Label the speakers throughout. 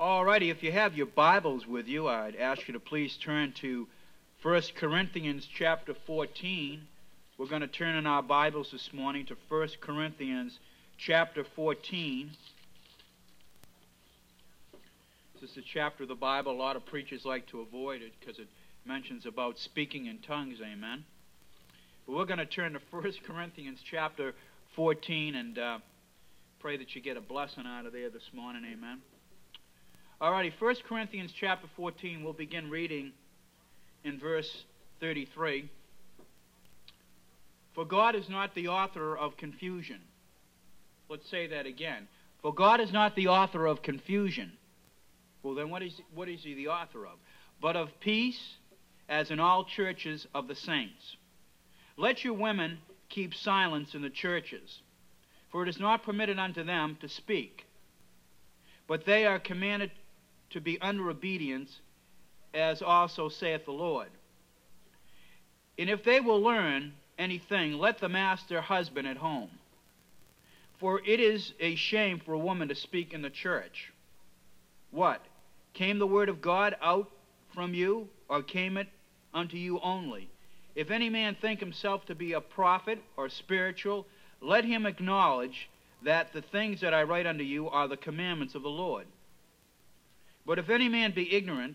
Speaker 1: Alrighty, if you have your Bibles with you, I'd ask you to please turn to 1 Corinthians chapter 14. We're going to turn in our Bibles this morning to 1 Corinthians chapter 14. This is a chapter of the Bible a lot of preachers like to avoid it because it mentions about speaking in tongues, amen. But we're going to turn to 1 Corinthians chapter 14 and pray that you get a blessing out of there this morning, amen. Alrighty, 1 Corinthians chapter 14, we'll begin reading in verse 33. For God is not the author of confusion. Let's say that again. For God is not the author of confusion. Well, then what is he the author of? But of peace, as in all churches of the saints. Let your women keep silence in the churches, for it is not permitted unto them to speak, but they are commanded to be under obedience, as also saith the Lord. And if they will learn anything, let them ask their husband at home. For it is a shame for a woman to speak in the church. What? Came the word of God out from you, or came it unto you only? If any man think himself to be a prophet or spiritual, let him acknowledge that the things that I write unto you are the commandments of the Lord. But if any man be ignorant,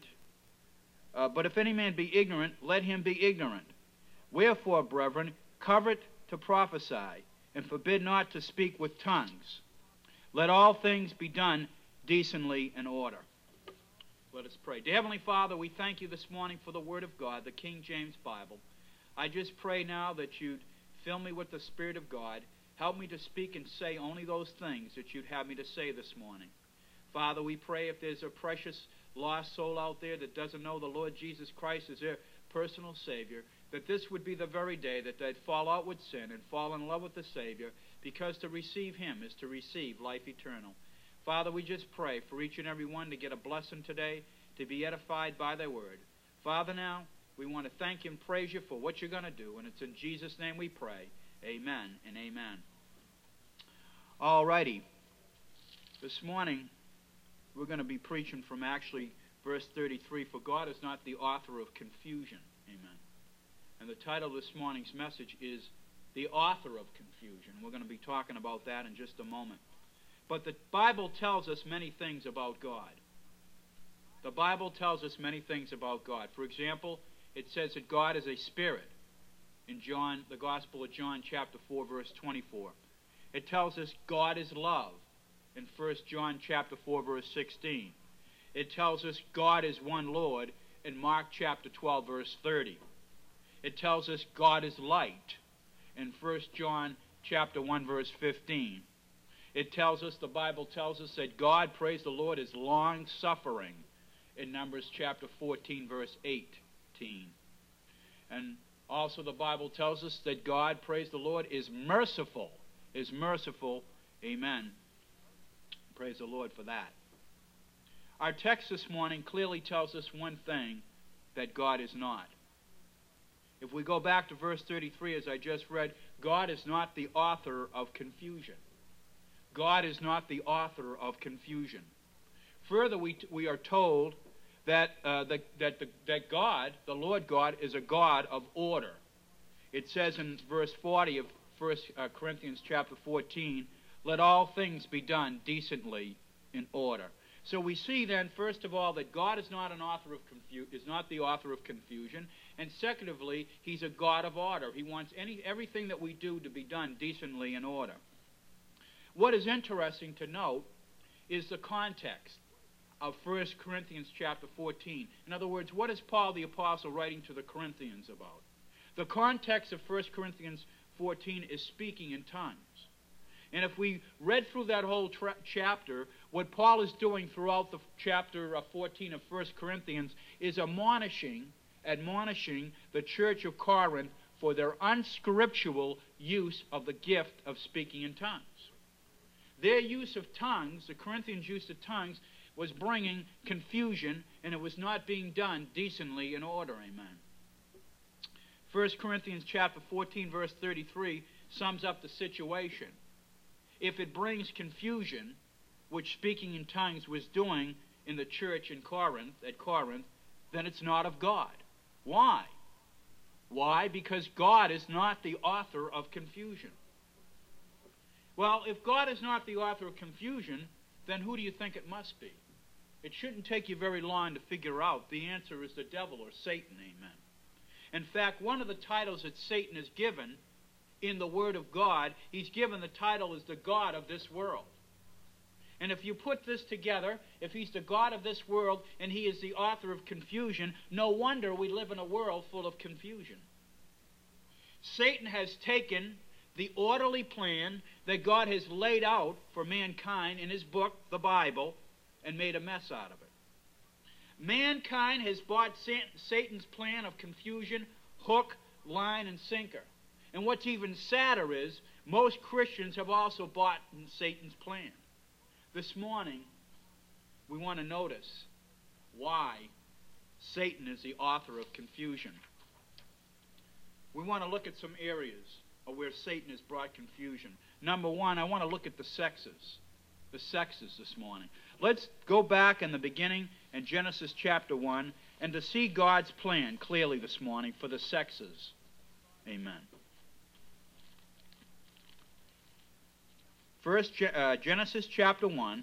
Speaker 1: let him be ignorant. Wherefore, brethren, covet to prophesy, and forbid not to speak with tongues. Let all things be done decently in order. Let us pray. Dear Heavenly Father, we thank you this morning for the Word of God, the King James Bible. I just pray now that you'd fill me with the Spirit of God. Help me to speak and say only those things that you'd have me to say this morning. Father, we pray if there's a precious lost soul out there that doesn't know the Lord Jesus Christ as their personal Savior, that this would be the very day that they'd fall out with sin and fall in love with the Savior, because to receive Him is to receive life eternal. Father, we just pray for each and every one to get a blessing today, to be edified by thy word. Father, now, we want to thank you and praise you for what you're going to do, and it's in Jesus' name we pray. Amen and amen. All righty. This morning, we're going to be preaching from actually verse 33, for God is not the author of confusion. Amen. And the title of this morning's message is The Author of Confusion. We're going to be talking about that in just a moment. But the Bible tells us many things about God. The Bible tells us many things about God. For example, it says that God is a spirit in John, the Gospel of John, chapter 4, verse 24. It tells us God is love in 1 John chapter 4, verse 16. It tells us God is one Lord in Mark chapter 12, verse 30. It tells us God is light in 1 John chapter 1, verse 15. It tells us, the Bible tells us that God, praise the Lord, is long-suffering in Numbers chapter 14, verse 18. And also the Bible tells us that God, praise the Lord, is merciful. Is merciful. Amen. Praise the Lord for that. Our text this morning clearly tells us one thing, that God is not. If we go back to verse 33, as I just read, God is not the author of confusion. God is not the author of confusion. Further, we are told that God, the Lord God, is a God of order. It says in verse 40 of 1 Corinthians chapter 14, let all things be done decently in order. So we see then, first of all, that God is not the author of confusion, and secondly, He's a God of order. He wants everything that we do to be done decently in order. What is interesting to note is the context of 1 Corinthians chapter 14. In other words, what is Paul the Apostle writing to the Corinthians about? The context of 1 Corinthians 14 is speaking in tongues. And if we read through that whole chapter, what Paul is doing throughout the chapter 14 of 1 Corinthians is admonishing the church of Corinth for their unscriptural use of the gift of speaking in tongues. Their use of tongues, the Corinthians' use of tongues, was bringing confusion, and it was not being done decently in order. Amen. 1 Corinthians chapter 14, verse 33 sums up the situation. If it brings confusion, which speaking in tongues was doing, in the church in Corinth, then it's not of God. Why? Why? Because God is not the author of confusion. Well, if God is not the author of confusion, then who do you think it must be? It shouldn't take you very long to figure out. The answer is the devil or Satan, amen. In fact, one of the titles that Satan is given in the Word of God, he's given the title as the God of this world. And if you put this together, if he's the God of this world and he is the author of confusion, no wonder we live in a world full of confusion. Satan has taken the orderly plan that God has laid out for mankind in his book, the Bible, and made a mess out of it. Mankind has bought Satan's plan of confusion, hook, line, and sinker. And what's even sadder is most Christians have also bought Satan's plan. This morning, we want to notice why Satan is the author of confusion. We want to look at some areas of where Satan has brought confusion. Number one, I want to look at the sexes. The sexes this morning. Let's go back in the beginning in Genesis chapter 1 and to see God's plan clearly this morning for the sexes. Amen. First, Genesis chapter 1.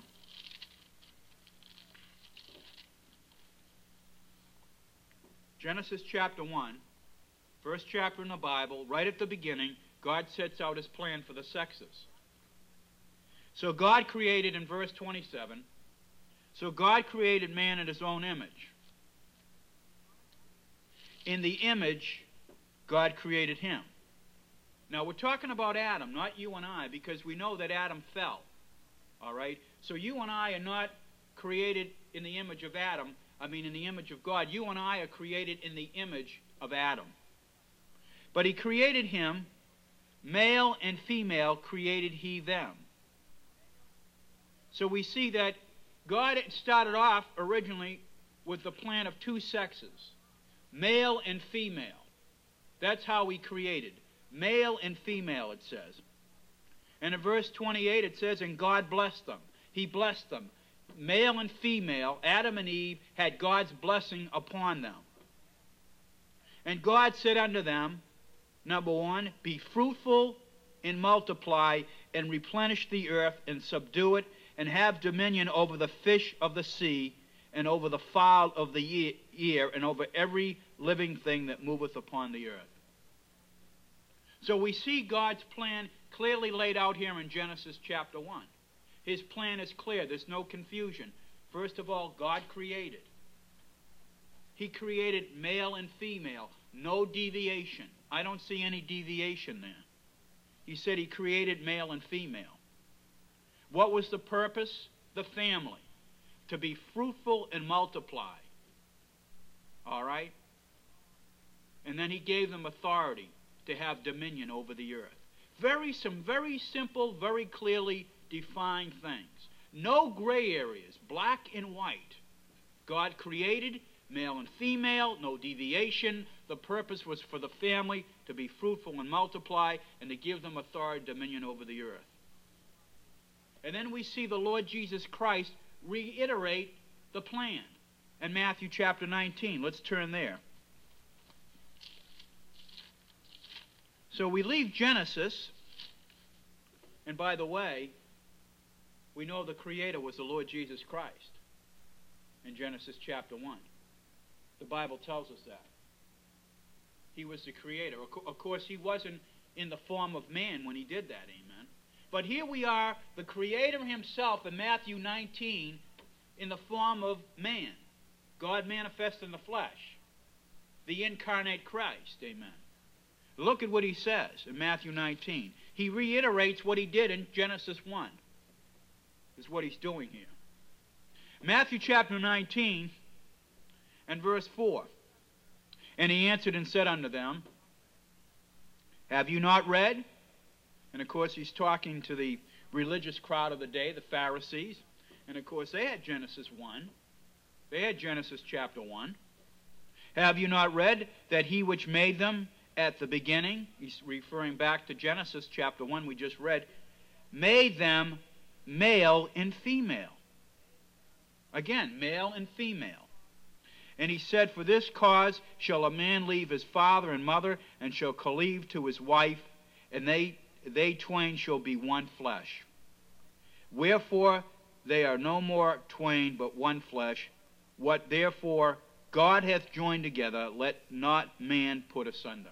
Speaker 1: Genesis chapter 1, first chapter in the Bible, right at the beginning, God sets out his plan for the sexes. So God created, in verse 27, so God created man in his own image. In the image, God created him. Now, we're talking about Adam, not you and I, because we know that Adam fell. All right? So you and I are not created in the image of Adam, in the image of God. You and I are created in the image of Adam. But he created him, male and female created he them. So we see that God started off originally with the plan of two sexes, male and female. That's how he created. Male and female, it says. And in verse 28 it says, and God blessed them. He blessed them. Male and female, Adam and Eve, had God's blessing upon them. And God said unto them, number one, be fruitful and multiply and replenish the earth and subdue it and have dominion over the fish of the sea and over the fowl of the air and over every living thing that moveth upon the earth. So we see God's plan clearly laid out here in Genesis chapter 1. His plan is clear. There's no confusion. First of all, God created. He created male and female. No deviation. I don't see any deviation there. He said he created male and female. What was the purpose? The family. To be fruitful and multiply. All right? And then he gave them authority to have dominion over the earth. Some very simple, very clearly defined things. No gray areas, black and white. God created male and female, no deviation. The purpose was for the family to be fruitful and multiply and to give them authority, dominion over the earth. And then we see the Lord Jesus Christ reiterate the plan in Matthew chapter 19. Let's turn there. So we leave Genesis, and by the way, we know the Creator was the Lord Jesus Christ in Genesis chapter 1. The Bible tells us that. He was the Creator. Of course, he wasn't in the form of man when he did that, amen. But here we are, the Creator himself in Matthew 19 in the form of man. God manifest in the flesh. The incarnate Christ, amen. Look at what he says in Matthew 19. He reiterates what he did in Genesis 1. This is what he's doing here. Matthew chapter 19 and verse 4. And he answered and said unto them, have you not read? And of course he's talking to the religious crowd of the day, the Pharisees. And of course they had Genesis 1. They had Genesis chapter 1. Have you not read that he which made them at the beginning, he's referring back to Genesis chapter 1 we just read, made them male and female. Again, male and female. And he said, for this cause shall a man leave his father and mother, and shall cleave to his wife, and they twain shall be one flesh. Wherefore they are no more twain, but one flesh. What therefore God hath joined together, let not man put asunder.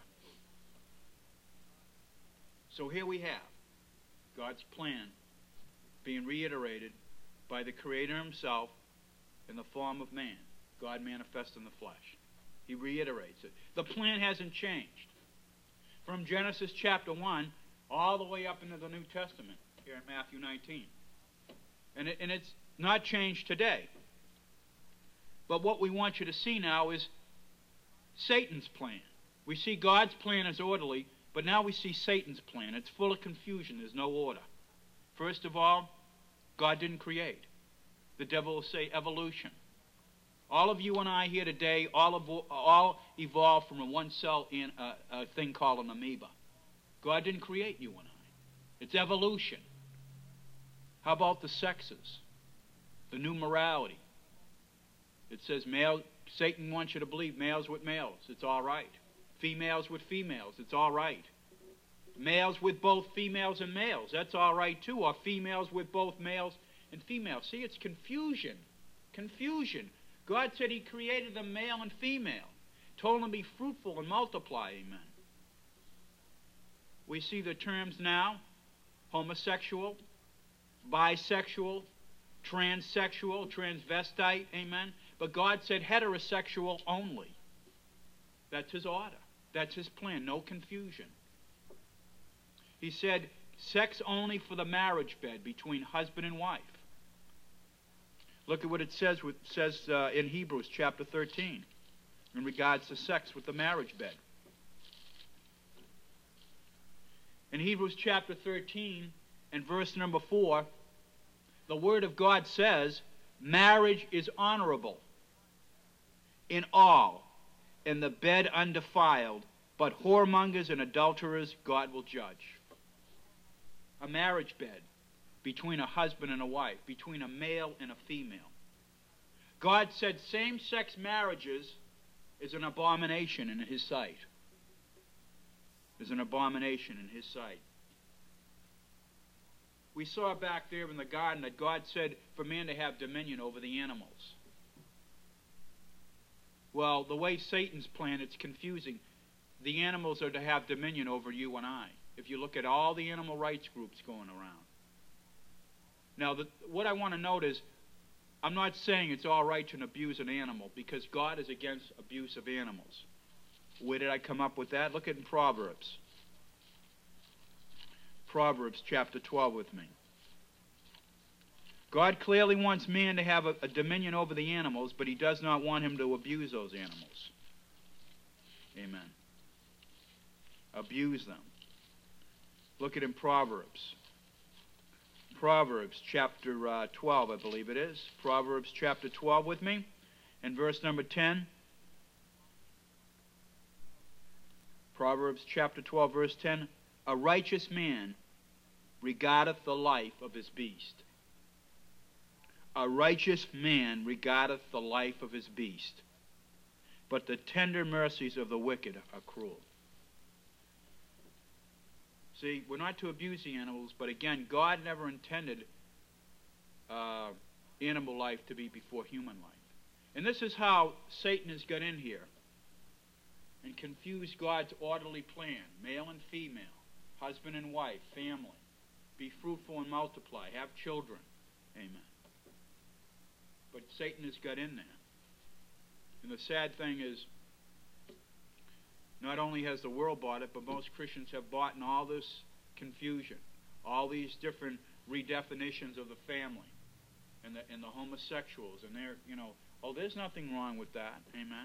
Speaker 1: So here we have God's plan being reiterated by the Creator himself in the form of man, God manifest in the flesh. He reiterates it. The plan hasn't changed. From Genesis chapter 1 all the way up into the New Testament, here in Matthew 19. And it's not changed today. But what we want you to see now is Satan's plan. We see God's plan as orderly, but now we see Satan's plan. It's full of confusion. There's no order. First of all, God didn't create. The devil will say evolution. All of you and I here today, all evolved from a one-cell in a thing called an amoeba. God didn't create you and I. It's evolution. How about the sexes? The new morality. It says Satan wants you to believe males with males. It's all right. Females with females. It's all right. Males with both females and males. That's all right too. Or females with both males and females. See, it's confusion. Confusion. God said he created them male and female. Told them to be fruitful and multiply. Amen. We see the terms now. Homosexual, bisexual, transsexual, transvestite. Amen. But God said heterosexual only. That's his order. That's his plan. No confusion. He said sex only for the marriage bed between husband and wife. Look at what it says in Hebrews chapter 13 in regards to sex with the marriage bed. In Hebrews chapter 13 and verse number 4, the Word of God says, marriage is honorable in all, and the bed undefiled, but whoremongers and adulterers God will judge. A marriage bed between a husband and a wife, between a male and a female. God said same-sex marriages is an abomination in his sight. Is an abomination in his sight. We saw back there in the garden that God said for man to have dominion over the animals. Well, the way Satan's plan, it's confusing. The animals are to have dominion over you and I. If you look at all the animal rights groups going around. Now, what I want to note is, I'm not saying it's all right to abuse an animal, because God is against abuse of animals. Where did I come up with that? Look at Proverbs. Proverbs chapter 12 with me. God clearly wants man to have a dominion over the animals, but he does not want him to abuse those animals. Amen. Abuse them. Look at in Proverbs. Proverbs chapter 12, I believe it is. Proverbs chapter 12 with me, and verse number 10. Proverbs chapter 12, verse 10. A righteous man regardeth the life of his beast. A righteous man regardeth the life of his beast, but the tender mercies of the wicked are cruel. See, we're not to abuse the animals, but again, God never intended animal life to be before human life. And this is how Satan has got in here and confused God's orderly plan. Male and female, husband and wife, family. Be fruitful and multiply. Have children. Amen. But Satan has got in there. And the sad thing is, not only has the world bought it, but most Christians have bought in all this confusion, all these different redefinitions of the family, and the homosexuals, and they're, oh, there's nothing wrong with that. Amen.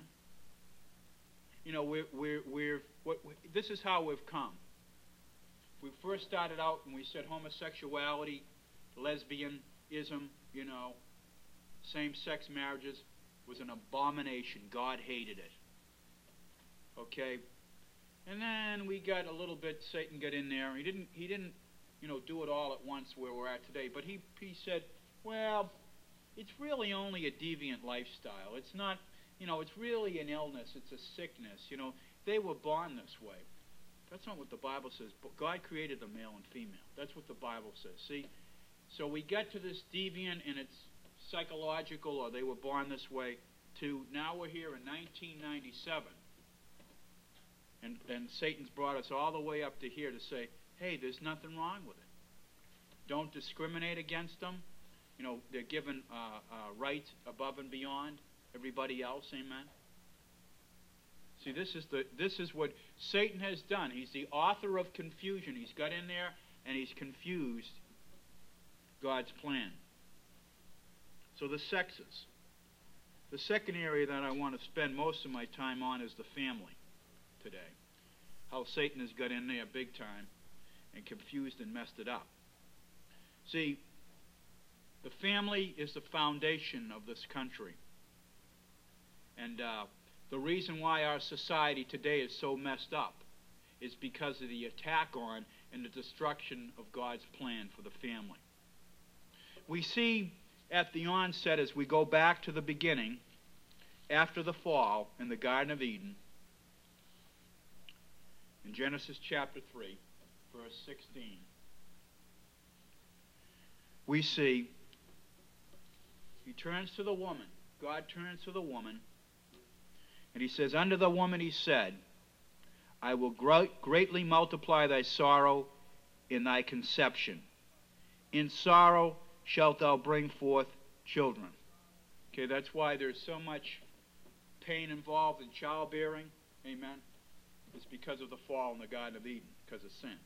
Speaker 1: This is how we've come. We first started out and we said homosexuality, lesbianism, same-sex marriages was an abomination. God hated it. Okay, and then we got a little bit. Satan got in there. He didn't, do it all at once where we're at today. But he said, well, it's really only a deviant lifestyle. It's not, it's really an illness. It's a sickness. They were born this way. That's not what the Bible says. God created them male and female. That's what the Bible says. See? So we get to this deviant, and it's psychological, or they were born this way, to now we're here in 1997. And Satan's brought us all the way up to here to say, hey, there's nothing wrong with it. Don't discriminate against them. They're given rights above and beyond everybody else. Amen. See, this is what Satan has done. He's the author of confusion. He's got in there and he's confused God's plan. So the sexes. The second area that I want to spend most of my time on is the family today. How Satan has got in there big time and confused and messed it up. See, the family is the foundation of this country. And the reason why our society today is so messed up is because of the attack on and the destruction of God's plan for the family. We see at the onset, as we go back to the beginning, after the fall in the Garden of Eden, in Genesis chapter 3, verse 16, we see he turns to the woman. God turns to the woman, and he says, unto the woman he said, I will greatly multiply thy sorrow in thy conception. In sorrow shalt thou bring forth children. Okay, that's why there's so much pain involved in childbearing. Amen. It's because of the fall in the Garden of Eden, because of sin.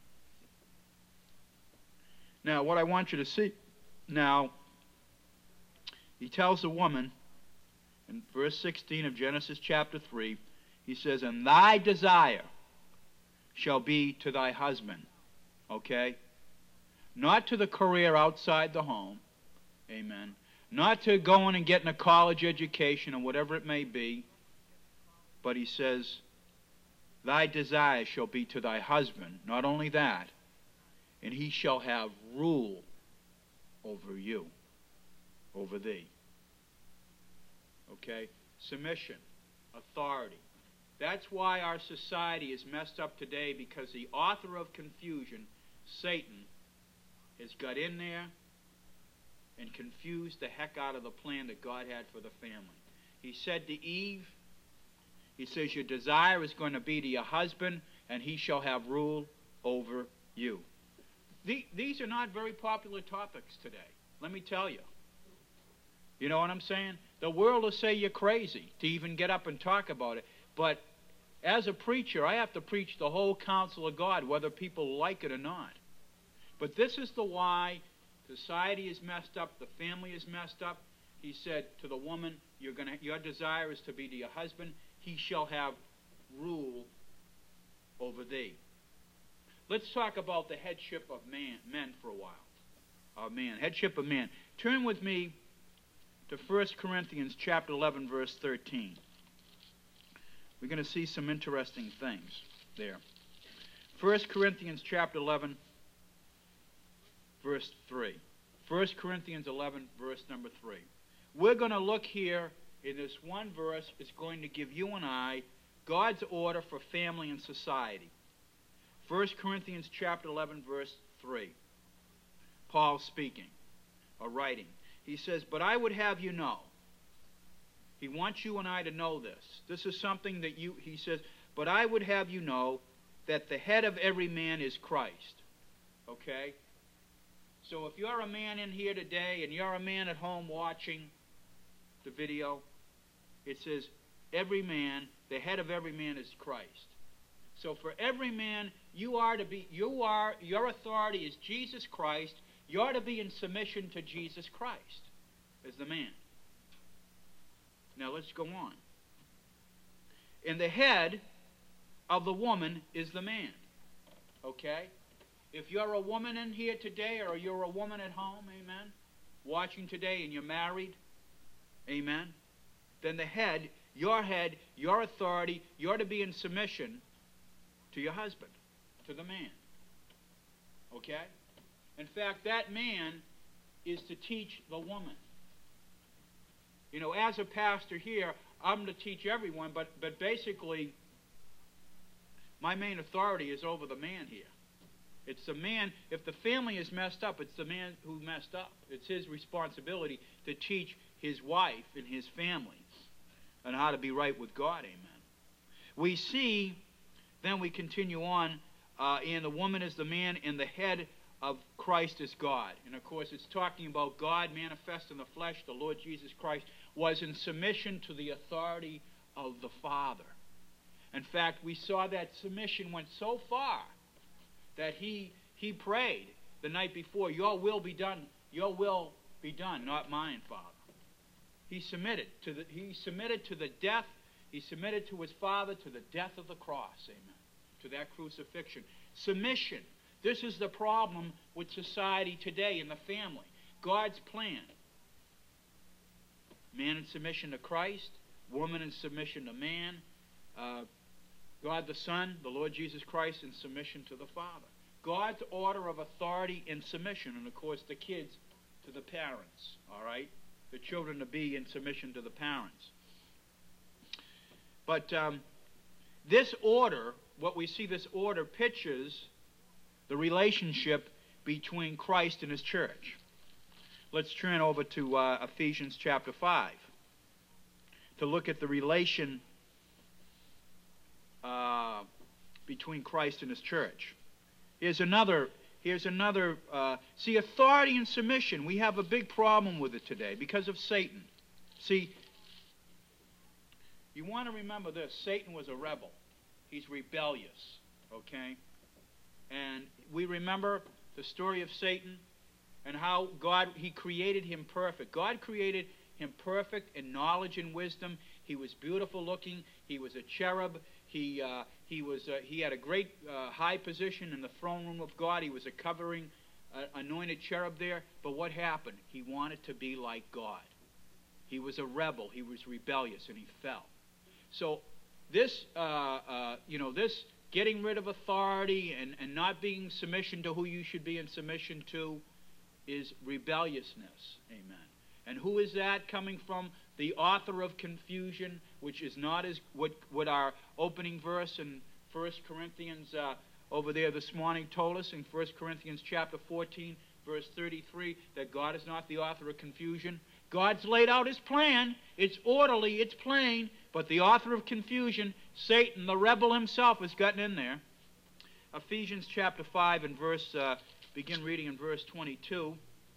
Speaker 1: Now, what I want you to see now, he tells the woman in verse 16 of Genesis chapter 3, he says, and thy desire shall be to thy husband. Okay? Not to the career outside the home. Amen. Not to going and getting a college education or whatever it may be. But he says, thy desire shall be to thy husband. Not only that, and he shall have rule over you, over thee. Okay? Submission, authority. That's why our society is messed up today, because the author of confusion, Satan, has got in there and confused the heck out of the plan that God had for the family. He said to Eve, he says, your desire is going to be to your husband, and he shall have rule over you. These are not very popular topics today, let me tell you. You know what I'm saying? The world will say you're crazy to even get up and talk about it. But as a preacher, I have to preach the whole counsel of God, whether people like it or not. But this is the why society is messed up, the family is messed up. He said to the woman, your desire is to be to your husband. He shall have rule over thee. Let's talk about the headship of men for a while. Headship of man. Turn with me to 1 Corinthians chapter 11, verse 13. We're going to see some interesting things there. 1 Corinthians chapter 11, verse 3. 1 Corinthians 11, verse number 3. We're going to look here in this one verse. It's going to give you and I God's order for family and society. 1 Corinthians chapter 11, verse 3. Paul speaking, or writing. He says, but I would have you know. He wants you and I to know this. This is something that he says, but I would have you know that the head of every man is Christ. Okay? So if you're a man in here today and you're a man at home watching the video, it says every man, the head of every man is Christ. So for every man, your authority is Jesus Christ. You are to be in submission to Jesus Christ as the man. Now let's go on. And the head of the woman is the man. Okay? If you're a woman in here today, or you're a woman at home, amen, watching today and you're married, amen, then the head, your authority, you're to be in submission to your husband, to the man. Okay? In fact, that man is to teach the woman. You know, as a pastor here, I'm to teach everyone, but basically, my main authority is over the man here. It's the man. If the family is messed up, it's the man who messed up. It's his responsibility to teach his wife and his family on how to be right with God. Amen. We see, then we continue on, and the woman is the man, and the head of Christ is God. And of course, it's talking about God manifest in the flesh. The Lord Jesus Christ was in submission to the authority of the Father. In fact, we saw that submission went so far that he prayed the night before, your will be done, not mine, Father. He submitted to the death, he submitted to his Father to the death of the cross, amen, to that crucifixion. Submission. This is the problem with society today in the family. God's plan. Man in submission to Christ, woman in submission to man, God the Son, the Lord Jesus Christ in submission to the Father. God's order of authority and submission, and of course the kids to the parents, all right? The children to be in submission to the parents. But this order, what we see, this order pictures the relationship between Christ and his church. Let's turn over to Ephesians chapter 5 to look at the relation between Christ and his church. Here's another, see, authority and submission. We have a big problem with it today because of Satan. See, you want to remember this. Satan was a rebel. He's rebellious, okay? And we remember the story of Satan and how he created him perfect. God created him perfect in knowledge and wisdom. He was beautiful looking. He was a cherub. He had a great high position in the throne room of God. He was a covering, anointed cherub there. But what happened? He wanted to be like God. He was a rebel. He was rebellious, and he fell. So this, this getting rid of authority and not being submission to who you should be in submission to is rebelliousness. Amen. And who is that coming from? The author of confusion, which is not as what our opening verse in 1 Corinthians over there this morning told us in 1 Corinthians chapter 14, verse 33, that God is not the author of confusion. God's laid out his plan. It's orderly, it's plain, but the author of confusion, Satan, the rebel himself, has gotten in there. Ephesians chapter 5 and begin reading in verse 22.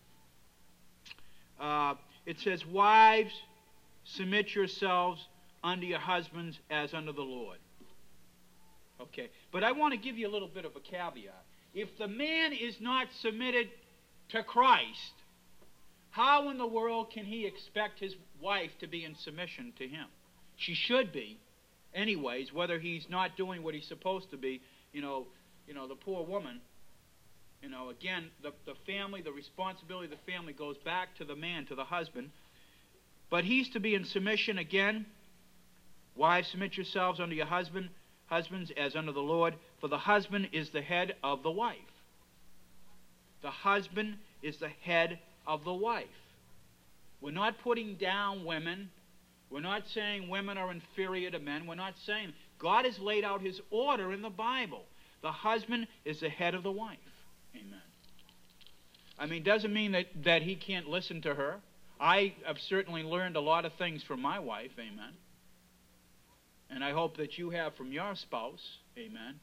Speaker 1: It says, wives, submit yourselves unto your husbands as unto the Lord. Okay, but I want to give you a little bit of a caveat. If the man is not submitted to Christ, how in the world can he expect his wife to be in submission to him? She should be, anyways, whether he's not doing what he's supposed to be. The poor woman, again, the family, the responsibility of the family goes back to the man, to the husband. But he's to be in submission again. Wives, submit yourselves unto your husbands as unto the Lord, for the husband is the head of the wife. The husband is the head of the wife. We're not putting down women. We're not saying women are inferior to men. We're not saying. God has laid out his order in the Bible. The husband is the head of the wife. Amen. I mean, doesn't mean that he can't listen to her. I have certainly learned a lot of things from my wife. Amen. And I hope that you have from your spouse. Amen.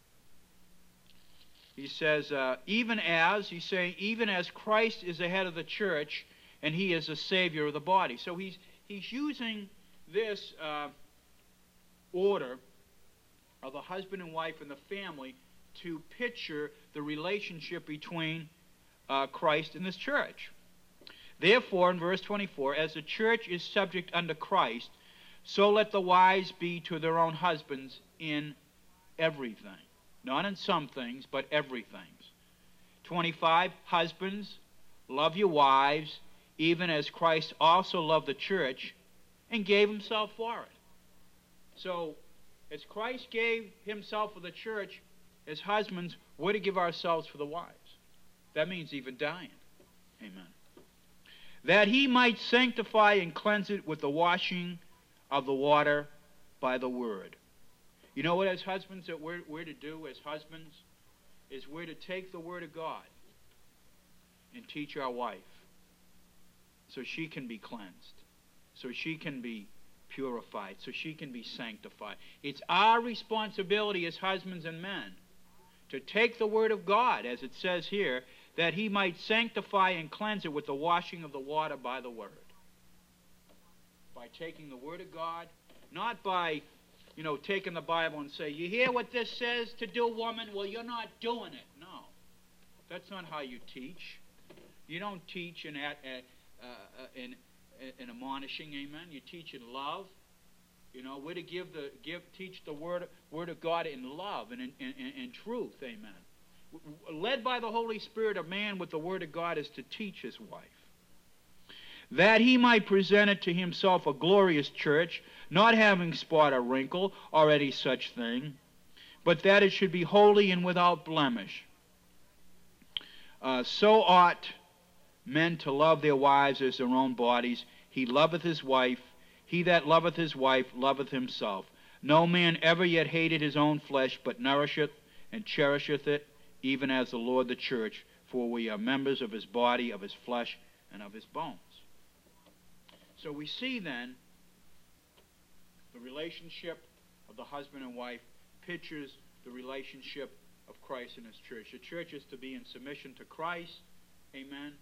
Speaker 1: He says, even as Christ is the head of the church, and he is the Savior of the body. So he's using this order of a husband and wife in the family to picture the relationship between Christ and this church. Therefore, in verse 24, as the church is subject unto Christ, so let the wives be to their own husbands in everything. Not in some things, but everything. 25, husbands, love your wives, even as Christ also loved the church and gave himself for it. So, as Christ gave himself for the church, as husbands, we're to give ourselves for the wives. That means even dying. Amen. that he might sanctify and cleanse it with the washing of the water by the word. You know what, as husbands, that we're to do as husbands? Is we're to take the word of God and teach our wife so she can be cleansed, so she can be purified, so she can be sanctified. It's our responsibility as husbands and men to take the word of God, as it says here, that he might sanctify and cleanse it with the washing of the water by the word. By taking the word of God, not by, taking the Bible and say, you hear what this says to do, woman? Well, you're not doing it. No. That's not how you teach. You don't teach in admonishing, amen. You teach in love. We're to teach the word of God in love and in truth, amen. Led by the Holy Spirit, a man with the word of God is to teach his wife, that he might present it to himself a glorious church, not having spot or wrinkle or any such thing, but that it should be holy and without blemish. So ought men to love their wives as their own bodies. He loveth his wife. He that loveth his wife loveth himself. No man ever yet hated his own flesh, but nourisheth and cherisheth it, even as the Lord the church, for we are members of his body, of his flesh, and of his bones. So we see then the relationship of the husband and wife pictures the relationship of Christ and his church. The church is to be in submission to Christ, amen,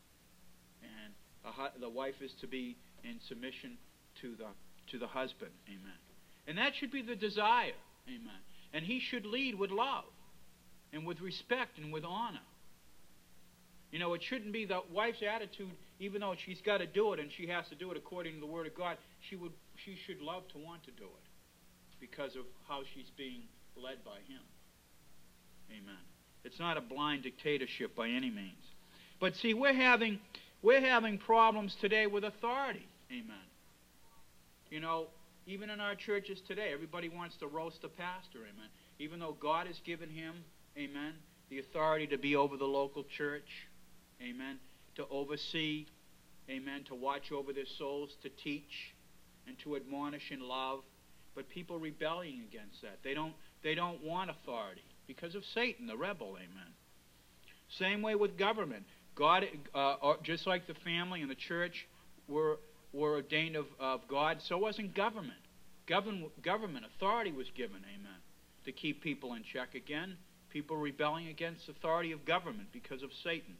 Speaker 1: and the wife is to be in submission to the husband, amen. And that should be the desire, amen. And he should lead with love and with respect and with honor. It shouldn't be the wife's attitude, even though she's got to do it and she has to do it according to the Word of God, she should love to want to do it because of how she's being led by him. Amen. It's not a blind dictatorship by any means. But see, we're having problems today with authority. Amen. Even in our churches today, everybody wants to roast the pastor. Amen. Even though God has given him, amen, the authority to be over the local church. Amen. To oversee, amen, to watch over their souls, to teach, and to admonish in love. But people rebelling against that. They don't want authority because of Satan, the rebel, amen. Same way with government. God, just like the family and the church were ordained of God, so wasn't government. Government authority was given, amen, to keep people in check. Again, people rebelling against the authority of government because of Satan.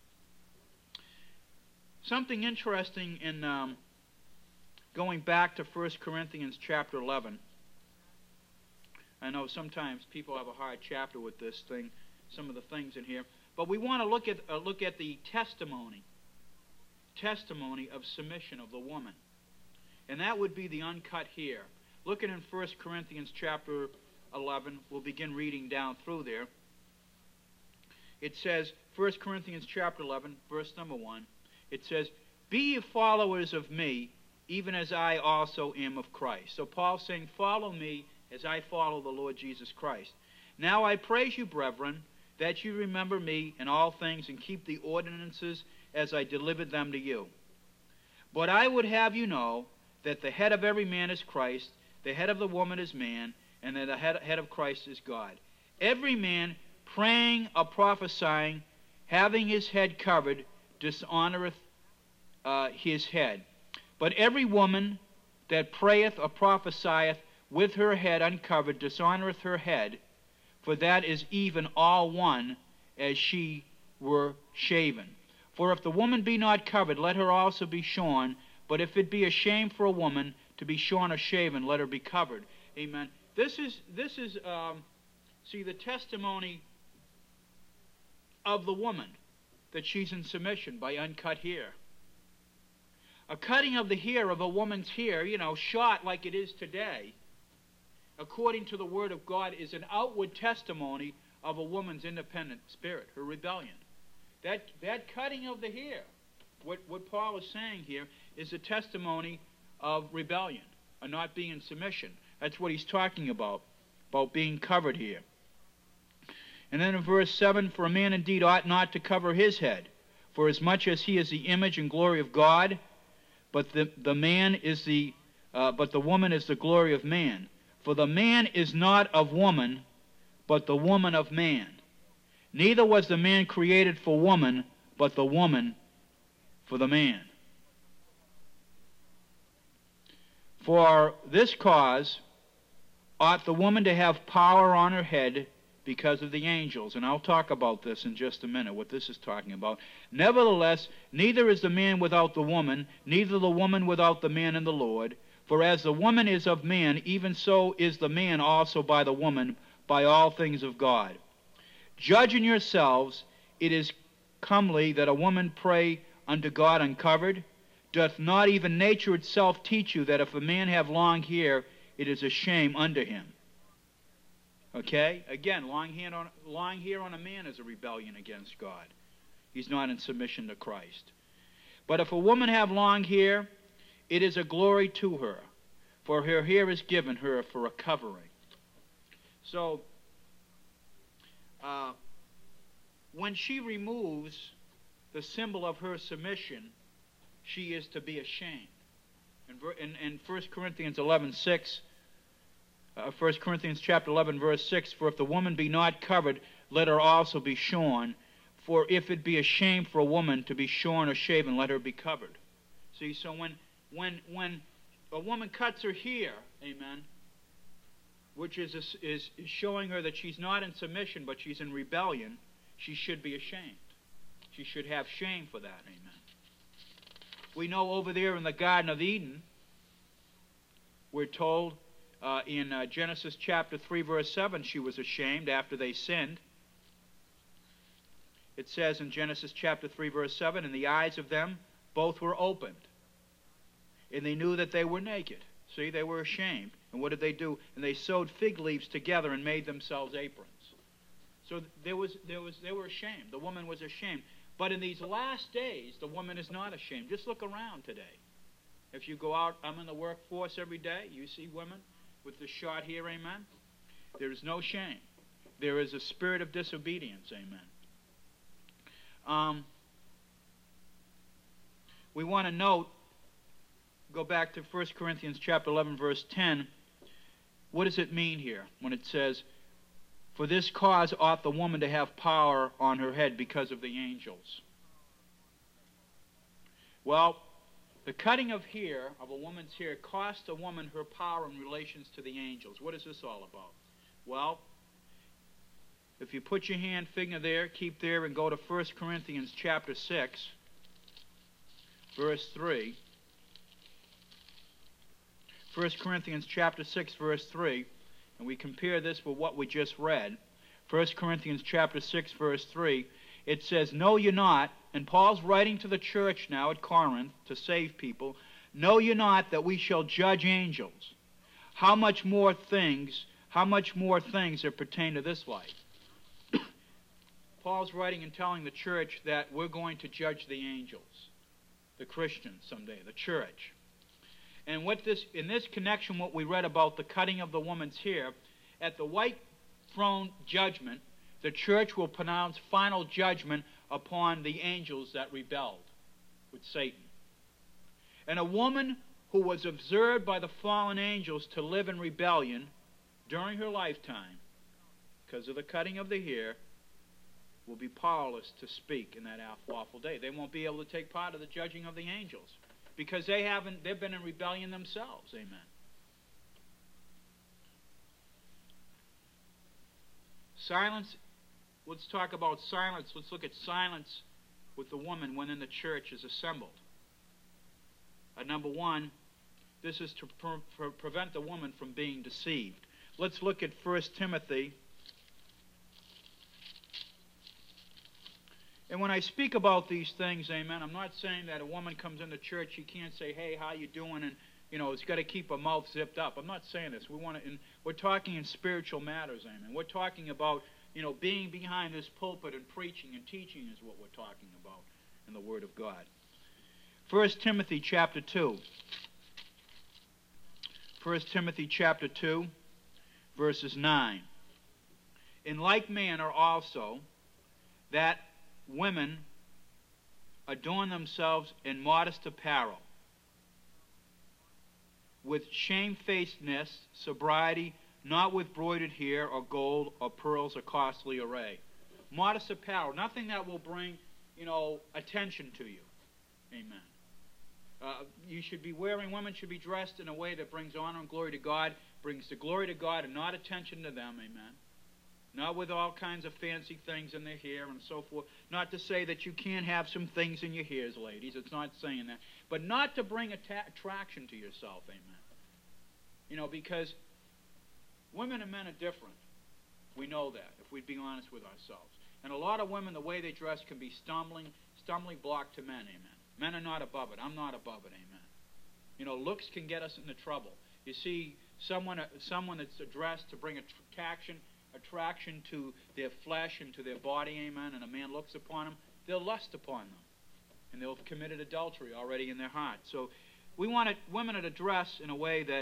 Speaker 1: Something interesting in going back to 1 Corinthians chapter 11. I know sometimes people have a hard chapter with this thing, some of the things in here, but we want to look at the testimony of submission of the woman, and that would be the uncut hair. Looking in 1 Corinthians chapter 11, we'll begin reading down through there. It says, 1 Corinthians chapter 11, verse number 1. It says, be ye followers of me, even as I also am of Christ. So Paul's saying, follow me as I follow the Lord Jesus Christ. Now I praise you, brethren, that you remember me in all things and keep the ordinances as I delivered them to you. But I would have you know that the head of every man is Christ, the head of the woman is man, and that the head of Christ is God. Every man praying or prophesying, having his head covered, dishonoreth his head. But every woman that prayeth or prophesieth with her head uncovered dishonoreth her head, for that is even all one as she were shaven. For if the woman be not covered, let her also be shorn. But if it be a shame for a woman to be shorn or shaven, let her be covered. Amen. This is see, the testimony of the woman, that she's in submission by uncut hair. A cutting of the hair of a woman's hair, short like it is today, according to the Word of God, is an outward testimony of a woman's independent spirit, her rebellion. That cutting of the hair, what Paul is saying here, is a testimony of rebellion, or not being in submission. That's what he's talking about being covered here. And then in verse 7, for a man indeed ought not to cover his head, For as much as he is the image and glory of God, but the woman is the glory of man. For the man is not of woman, but the woman of man. Neither was the man created for woman, but the woman for the man. For this cause ought the woman to have power on her head because of the angels. And I'll talk about this in just a minute, what this is talking about. Nevertheless, neither is the man without the woman, neither the woman without the man in the Lord. For as the woman is of man, even so is the man also by the woman, by all things of God. Judging yourselves, it is comely that a woman pray unto God uncovered. Doth not even nature itself teach you that if a man have long hair, it is a shame unto him? Okay? Again, long hair on a man is a rebellion against God. He's not in submission to Christ. But if a woman have long hair, it is a glory to her, for her hair is given her for a covering. So, when she removes the symbol of her submission, she is to be ashamed. In 1 Corinthians 11:6, 1 Corinthians chapter 11, verse 6, for if the woman be not covered, let her also be shorn. For if it be a shame for a woman to be shorn or shaven, let her be covered. See, so when a woman cuts her hair, amen, which is showing her that she's not in submission, but she's in rebellion, she should be ashamed. She should have shame for that, amen. We know over there in the Garden of Eden, we're told in Genesis chapter 3, verse 7, she was ashamed after they sinned. It says in Genesis chapter 3, verse 7, and the eyes of them both were opened, and they knew that they were naked. See, they were ashamed. And what did they do? And they sewed fig leaves together and made themselves aprons. So they were ashamed. The woman was ashamed. But in these last days, the woman is not ashamed. Just look around today. If you go out, I'm in the workforce every day, you see women with the short hair, amen? There is no shame. There is a spirit of disobedience, amen. We want to note, go back to 1 Corinthians chapter 11, verse 10. What does it mean here when it says, for this cause ought the woman to have power on her head because of the angels? Well, the cutting of hair, of a woman's hair, cost a woman her power in relations to the angels. What is this all about? Well, if you put your finger there, keep there, and go to 1 Corinthians chapter 6, verse 3. 1 Corinthians chapter 6, verse 3, and we compare this with what we just read. 1 Corinthians chapter 6, verse 3, it says, know ye not, and Paul's writing to the church now at Corinth to save people, know ye not that we shall judge angels? How much more things that pertain to this life? Paul's writing and telling the church that we're going to judge the angels, the Christians someday, the church. And in this connection, what we read about the cutting of the woman's hair, at the white throne judgment, the church will pronounce final judgment upon the angels that rebelled with Satan. And a woman who was observed by the fallen angels to live in rebellion during her lifetime, because of the cutting of the hair, will be powerless to speak in that awful day. They won't be able to take part of the judging of the angels, because they've been in rebellion themselves. Amen. Silence. Let's talk about silence. Let's look at silence with the woman when in the church is assembled. Number one, this is to prevent the woman from being deceived. Let's look at 1 Timothy. And when I speak about these things, amen, I'm not saying that a woman comes into church, she can't say, hey, how you doing? And, it's got to keep her mouth zipped up. I'm not saying this. We're talking in spiritual matters, amen. We're talking about, being behind this pulpit and preaching and teaching is what we're talking about in the Word of God. 1 Timothy chapter 2. 1 Timothy chapter 2, verses 9. In like manner also, that women adorn themselves in modest apparel, with shamefacedness, sobriety, not with broidered hair or gold or pearls or costly array. Modest apparel, nothing that will bring, attention to you. Amen. Women should be dressed in a way that brings honor and glory to God, brings the glory to God and not attention to them. Amen. Not with all kinds of fancy things in their hair and so forth. Not to say that you can't have some things in your hairs, ladies. It's not saying that. But not to bring attraction to yourself. Amen. Because women and men are different. We know that, if we'd be honest with ourselves. And a lot of women, the way they dress can be stumbling block to men. Amen. Men are not above it. I'm not above it. Amen. Looks can get us into trouble. You see someone that's dressed to bring attraction to their flesh and to their body, amen, and a man looks upon them, they'll lust upon them. And they'll have committed adultery already in their heart. So we want women to dress in a way that,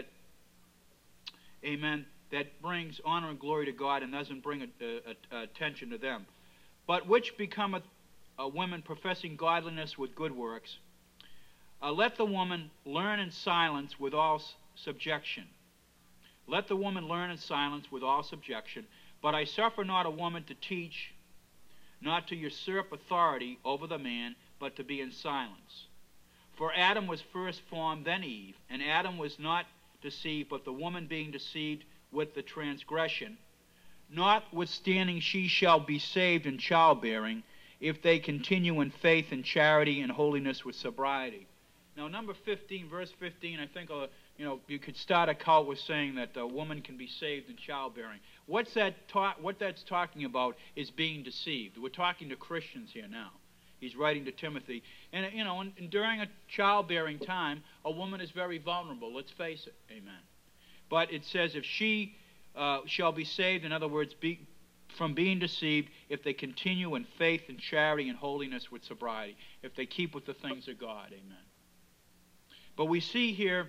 Speaker 1: amen, that brings honor and glory to God and doesn't bring attention to them. But which becometh a woman professing godliness with good works. Let the woman learn in silence with all subjection. Let the woman learn in silence with all subjection. But I suffer not a woman to teach, not to usurp authority over the man, but to be in silence. For Adam was first formed, then Eve, and Adam was not deceived, but the woman being deceived with the transgression. Notwithstanding she shall be saved in childbearing, if they continue in faith and charity and holiness with sobriety. Now, number 15, verse 15, I think, you could start a cult with saying that a woman can be saved in childbearing. What that's talking about is being deceived. We're talking to Christians here now. He's writing to Timothy. And, and during a childbearing time, a woman is very vulnerable. Let's face it. Amen. But it says if she shall be saved, in other words, from being deceived, if they continue in faith and charity and holiness with sobriety, if they keep with the things of God. Amen. But we see here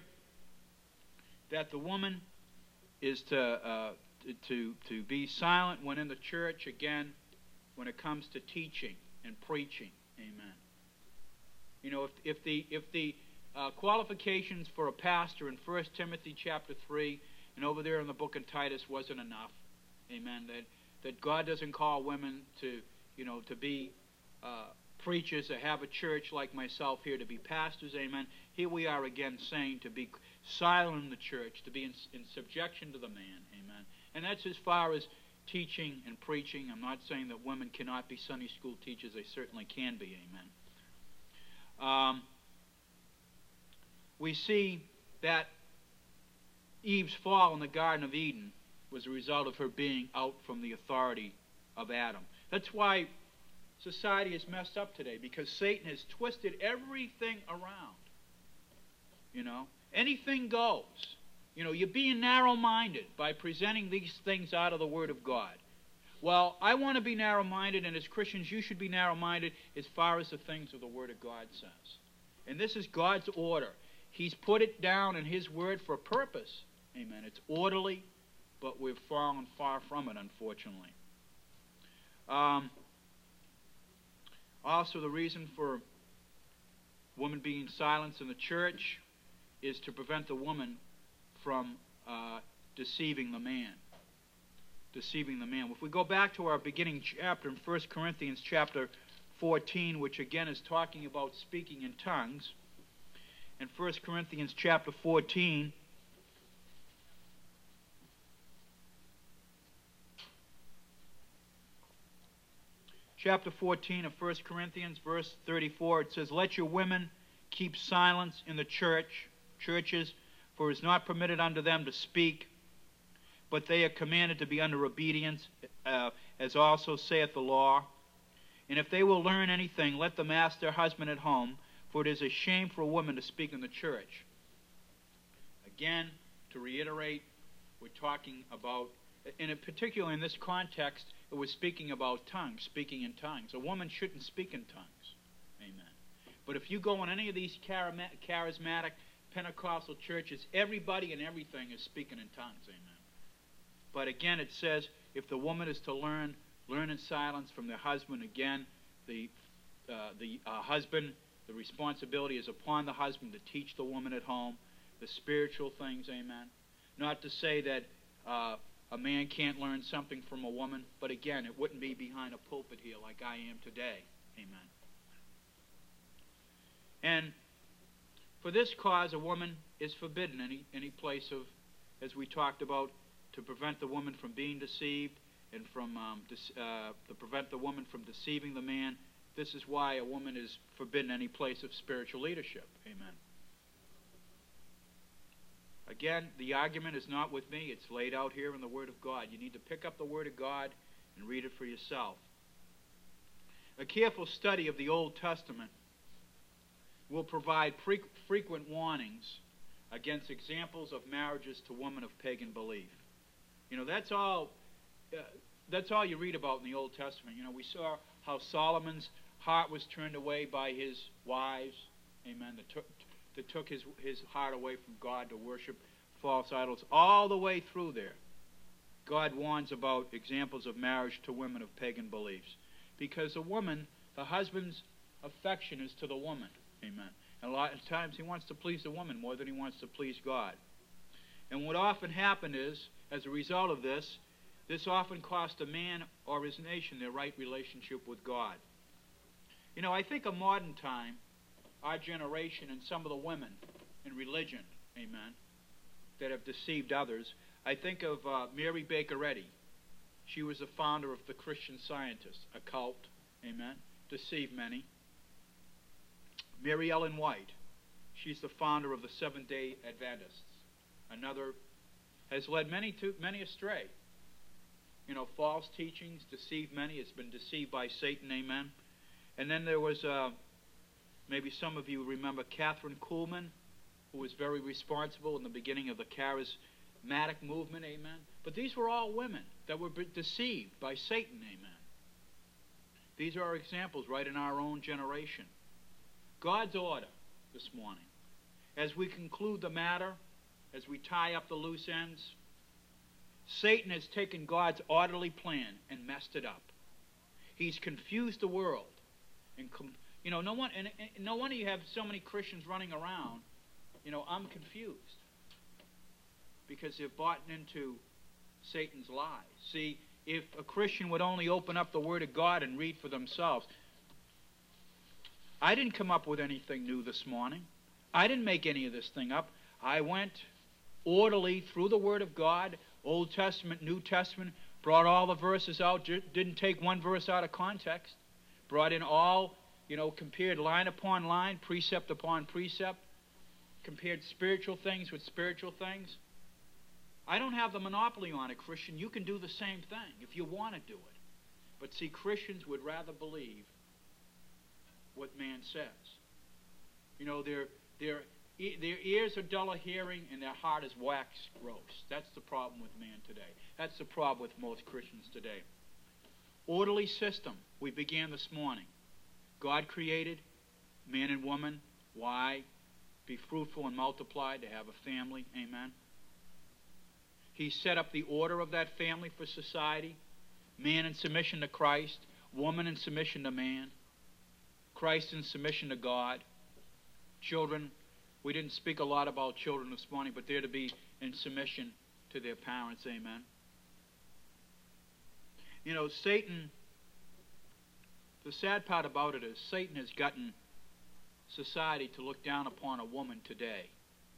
Speaker 1: that the woman is to be silent when in the church, again, when it comes to teaching and preaching. Amen. If the qualifications for a pastor in 1 Timothy chapter 3 and over there in the book of Titus wasn't enough, amen, that God doesn't call women to be preachers, to have a church like myself here, to be pastors, amen. Here we are again saying to be silent in the church, to be in subjection to the man, amen. And that's as far as teaching and preaching. I'm not saying that women cannot be Sunday school teachers. They certainly can be, amen. We see that Eve's fall in the Garden of Eden was a result of her being out from the authority of Adam. That's why society is messed up today, because Satan has twisted everything around. Anything goes. You're being narrow-minded by presenting these things out of the Word of God. Well, I want to be narrow-minded, and as Christians, you should be narrow-minded as far as the things of the Word of God says. And this is God's order. He's put it down in His Word for a purpose. Amen. It's orderly, but we've fallen far from it, unfortunately. Also, the reason for woman being silenced in the church is to prevent the woman from deceiving the man. Deceiving the man. If we go back to our beginning chapter in 1 Corinthians chapter 14, which again is talking about speaking in tongues, in 1 Corinthians chapter 14, chapter 14 of 1 Corinthians, verse 34, it says, "Let your women keep silence in the churches, for it is not permitted unto them to speak, but they are commanded to be under obedience, as also saith the law. And if they will learn anything, let them ask their husband at home, for it is a shame for a woman to speak in the church." Again, to reiterate, we're talking about, and particularly in this context, it was speaking about tongues, speaking in tongues. A woman shouldn't speak in tongues. Amen. But if you go in any of these charismatic Pentecostal churches, everybody and everything is speaking in tongues. Amen. But again, it says, if the woman is to learn in silence from their husband, again, the the husband, the responsibility is upon the husband to teach the woman at home the spiritual things, amen. Not to say that a man can't learn something from a woman, but again, it wouldn't be behind a pulpit here like I am today, amen. And for this cause, a woman is forbidden any place of, as we talked about, to prevent the woman from being deceived and from to prevent the woman from deceiving the man. This is why a woman is forbidden any place of spiritual leadership. Amen. Again, the argument is not with me. It's laid out here in the Word of God. You need to pick up the Word of God and read it for yourself. A careful study of the Old Testament will provide frequent warnings against examples of marriages to women of pagan belief. You know, that's all you read about in the Old Testament. You know, we saw how Solomon's heart was turned away by his wives, amen, that took his heart away from God to worship false idols. All the way through there, God warns about examples of marriage to women of pagan beliefs. Because a woman, the husband's affection is to the woman, amen. And a lot of times he wants to please the woman more than he wants to please God. And what often happened is, as a result of this, this often cost a man or his nation their right relationship with God. You know, I think of modern time, our generation and some of the women in religion, amen, that have deceived others. I think of Mary Baker Eddy. She was the founder of the Christian Scientists, a cult, amen, deceived many. Mary Ellen White, she's the founder of the Seventh-day Adventists. Another has led many astray. You know, false teachings, deceived many. It's been deceived by Satan, amen. And then there was, maybe some of you remember Catherine Kuhlman, who was very responsible in the beginning of the charismatic movement, amen. But these were all women that were deceived by Satan, amen. These are our examples right in our own generation. God's order this morning. As we conclude the matter, as we tie up the loose ends, Satan has taken God's orderly plan and messed it up. He's confused the world. And you know, no wonder you have so many Christians running around. You know, I'm confused. Because they've bought into Satan's lies. See, if a Christian would only open up the Word of God and read for themselves. I didn't come up with anything new this morning. I didn't make any of this thing up. I went orderly through the Word of God, Old Testament, New Testament, brought all the verses out, didn't take one verse out of context, brought in all, you know, compared line upon line, precept upon precept, compared spiritual things with spiritual things. I don't have the monopoly on it, Christian. You can do the same thing if you want to do it. But see, Christians would rather believe what man says. You know, their ears are dull of hearing and their heart is waxed gross. That's the problem with man today. That's the problem with most Christians today. Orderly system we began this morning. God created man and woman. Why? Be fruitful and multiply, to have a family. Amen. He set up the order of that family for society. Man in submission to Christ. Woman in submission to man. Christ in submission to God. Children, we didn't speak a lot about children this morning, but they're to be in submission to their parents. Amen. You know, Satan, the sad part about it is Satan has gotten society to look down upon a woman today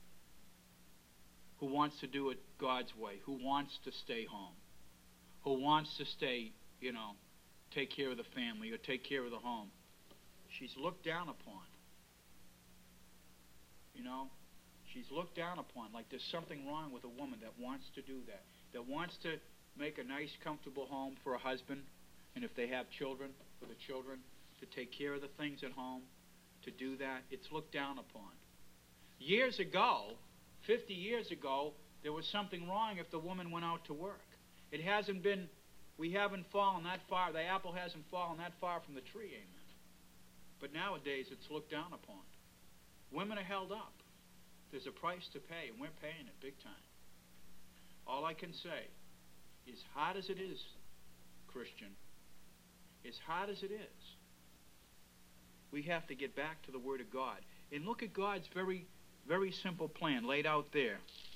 Speaker 1: who wants to do it God's way, who wants to stay home, who wants to stay, you know, take care of the family or take care of the home. She's looked down upon. You know, she's looked down upon like there's something wrong with a woman that wants to do that wants to make a nice, comfortable home for a husband, and if they have children, for the children, to take care of the things at home, to do that. It's looked down upon. Years ago, 50 years ago, there was something wrong if the woman went out to work. It hasn't been, we haven't fallen that far, the apple hasn't fallen that far from the tree, amen. But nowadays, it's looked down upon. Women are held up. There's a price to pay, and we're paying it big time. All I can say, as hard as it is, Christian, as hard as it is, We have to get back to the Word of God. And look at God's very, very simple plan laid out there.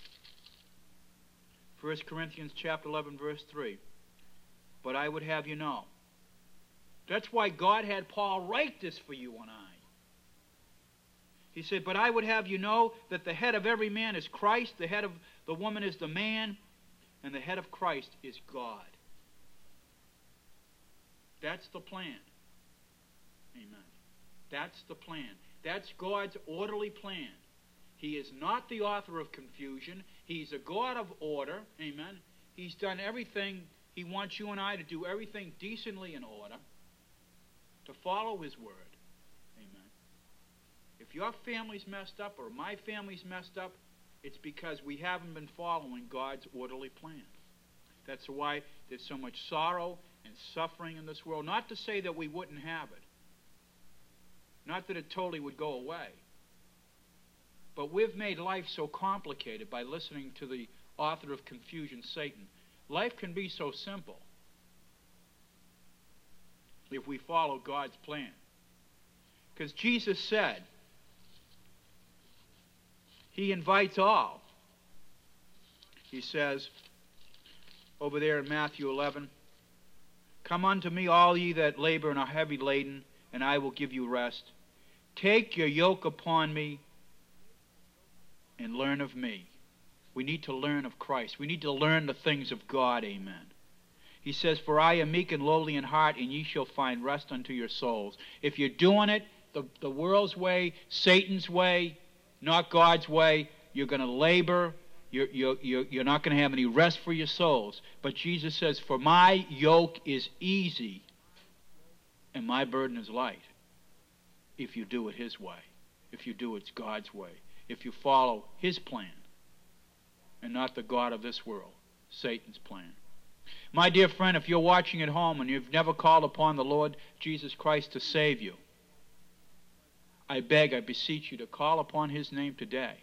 Speaker 1: 1 Corinthians chapter 11, verse 3. But I would have you know. That's why God had Paul write this for you and I. He said, but I would have you know that the head of every man is Christ, the head of the woman is the man, and the head of Christ is God. That's the plan. Amen. That's the plan. That's God's orderly plan. He is not the author of confusion. He's a God of order. Amen. He's done everything. He wants you and I to do everything decently in order, to follow His Word. Amen. If your family's messed up or my family's messed up, it's because we haven't been following God's orderly plan. That's why there's so much sorrow and suffering in this world. Not to say that we wouldn't have it. Not that it totally would go away. But we've made life so complicated by listening to the author of confusion, Satan. Life can be so simple if we follow God's plan. Because Jesus said, He invites all. He says, over there in Matthew 11, come unto me, all ye that labor and are heavy laden, and I will give you rest. Take your yoke upon me and learn of me. We need to learn of Christ. We need to learn the things of God. Amen. He says, for I am meek and lowly in heart, and ye shall find rest unto your souls. If you're doing it the world's way, Satan's way, not God's way, you're going to labor. You're not going to have any rest for your souls. But Jesus says, for my yoke is easy and my burden is light. If you do it His way. If you do it God's way. If you follow His plan and not the God of this world, Satan's plan. My dear friend, if you're watching at home and you've never called upon the Lord Jesus Christ to save you, I beg, I beseech you to call upon His name today.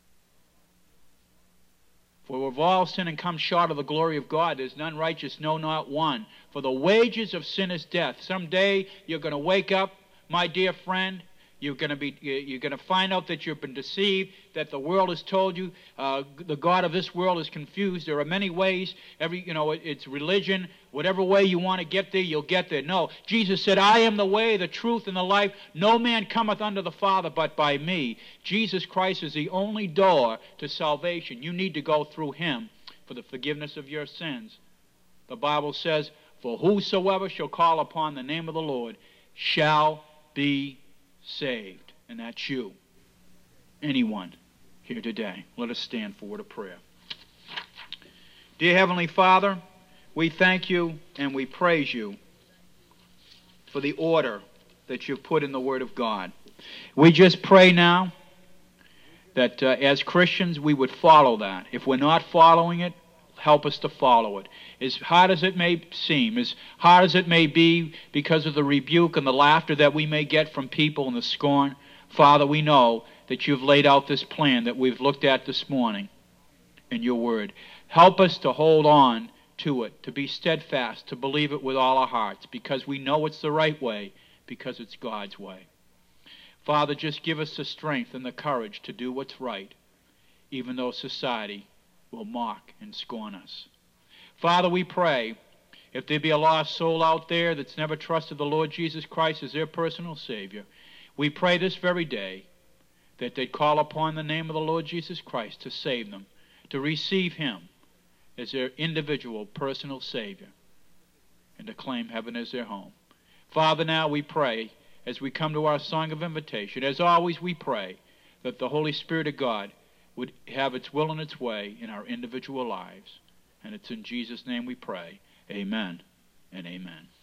Speaker 1: For we've all sinned and come short of the glory of God. There's none righteous, no, not one. For the wages of sin is death. Someday you're going to wake up, my dear friend. You're going to find out that you've been deceived, that the world has told you the God of this world is confused. There are many ways. It's religion. Whatever way you want to get there, you'll get there. No, Jesus said, I am the way, the truth, and the life. No man cometh unto the Father but by me. Jesus Christ is the only door to salvation. You need to go through Him for the forgiveness of your sins. The Bible says, for whosoever shall call upon the name of the Lord shall be saved. And that's you. Anyone here today. Let us stand for a word of prayer. Dear Heavenly Father, we thank you and we praise you for the order that you've put in the Word of God. We just pray now that as Christians we would follow that. If we're not following it, help us to follow it. As hard as it may seem, as hard as it may be because of the rebuke and the laughter that we may get from people and the scorn, Father, we know that you've laid out this plan that we've looked at this morning in your word. Help us to hold on to it, to be steadfast, to believe it with all our hearts, because we know it's the right way, because it's God's way. Father, just give us the strength and the courage to do what's right, even though society will mock and scorn us. Father, we pray, if there be a lost soul out there that's never trusted the Lord Jesus Christ as their personal Savior, we pray this very day that they'd call upon the name of the Lord Jesus Christ to save them, to receive Him as their individual personal Savior, and to claim heaven as their home. Father, now we pray, as we come to our song of invitation, as always we pray that the Holy Spirit of God would have its will and its way in our individual lives. And it's in Jesus' name we pray. Amen and amen.